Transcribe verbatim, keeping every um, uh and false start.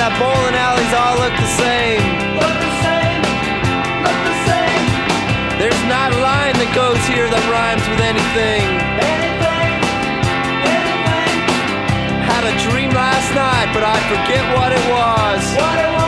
Yeah, bowling alleys all look the same. Look the same, look the same. There's not a line that goes here that rhymes with anything. Anything, anything. Had a dream last night, but I forget what it was. What it was.